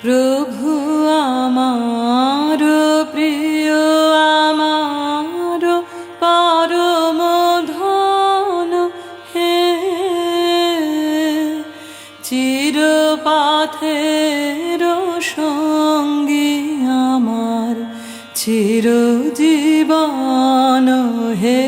প্রভু আমার প্রিয়, আমার পরম ধন হে, চিরপথের সঙ্গী আমার চিরজীবন হে।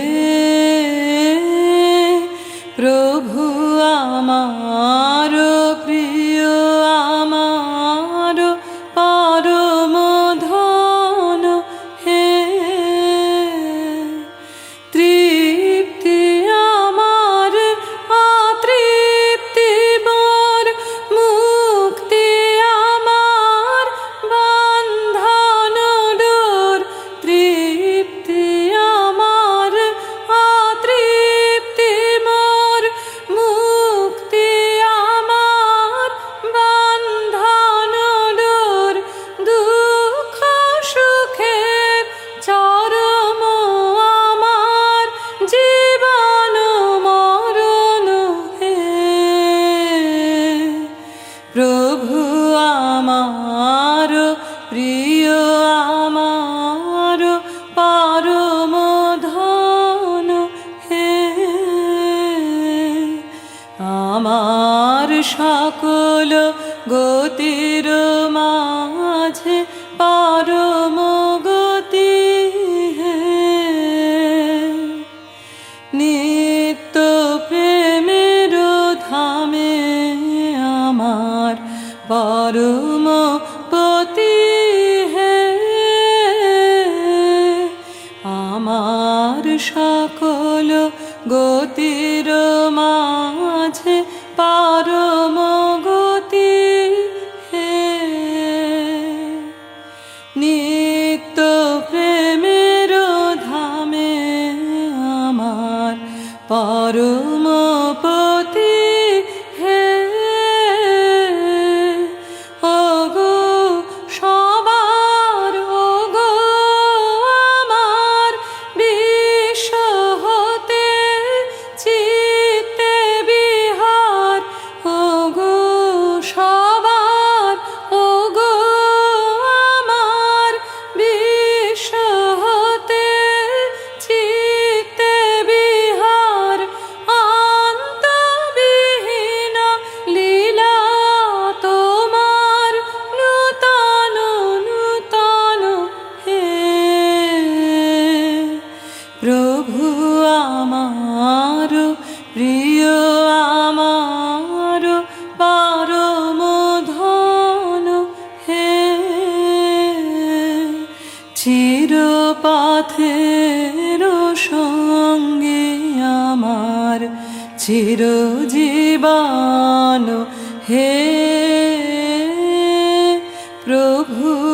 প্রভু আমার প্রিয়, আমার পরম ধন হে, তৃপ্তি আমার অতৃপ্তি মোর, মুক্তি আমার বন্ধন দূর। তৃপ্তি আমার অতৃপ্তি মোর, মুক্তি আমার বন্ধন দূর। দুঃখ সুখের চরম আমার জীবন মরণ হে। প্রভু আমার প্রিয়, আমার পরম ধন হে, আমার সকল গতির মাঝে পরম গতি হে। নিত্য প্রেমের ধামে আমার পরম পতি হে, আমার সকল গতির মাঝে পরম গতি হে। নিত্য প্রেমের ধামে আমার পরম পতি হে। ওগো সবার, ওগো আমার বিশ্ব হতে চিত্তে বিহার। ওগো সবার, ওগো আমার বিশ্ব হতে চিত্তে বিহার। অন্তবিহীন লীলা তোমার নূতন নূতন হে। প্রভু আমার প্রিয়, আমার পরম ধন হে, চিরপথের সঙ্গে আমার চিরজীবন হে। প্রভু